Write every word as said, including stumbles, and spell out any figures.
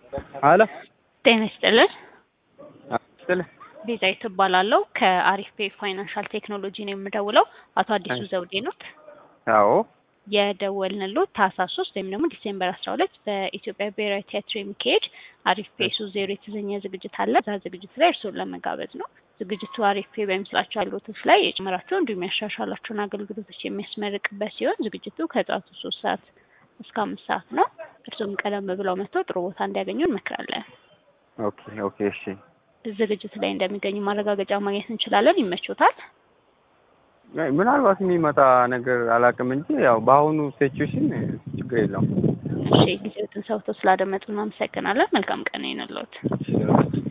አለ ጤና ይስጥልን። አስል ቤዛዊት እባላለሁ ከአሪፍ ፔ ፋይናንሻል ቴክኖሎጂ ነው የምደውለው። አቶ አዲሱ ዘውዴ ኖት? አዎ የደወልንልዎት ታህሳስ ሶስት ወይም ደግሞ ዲሴምበር አስራ ሁለት በኢትዮጵያ ብሔራዊ ቲያትር የሚካሄድ አሪፍ ፔ ሶስት ዜሮ የተሰኘ ዝግጅት አለ። እዛ ዝግጅት ላይ እርስዎን ለመጋበዝ ነው። ዝግጅቱ አሪፍ ፔ በሚሰጣቸው አገልግሎቶች ላይ የጨመራቸው እንዲሁም ያሻሻላቸውን አገልግሎቶች የሚያስመርቅበት ሲሆን ዝግጅቱ ከጠዋቱ ሶስት ሰዓት እስከ አምስት ሰዓት ነው። እርስዎም ቀደም ብለው መጥተው ጥሩ ቦታ እንዲያገኙ እንመክራለን። ኦኬ ኦኬ እሺ ዝግጅት ላይ እንደሚገኙ ማረጋገጫ ማግኘት እንችላለን። ይመቾታል? ምናልባት የሚመጣ ነገር አላውቅም እንጂ ያው በአሁኑ ሲቹዌሽን ችግር የለውም። እሺ ጊዜዎትን ሰውተው ስላደመጡ እናመሰግናለን። መልካም ቀን ይሁንልዎት።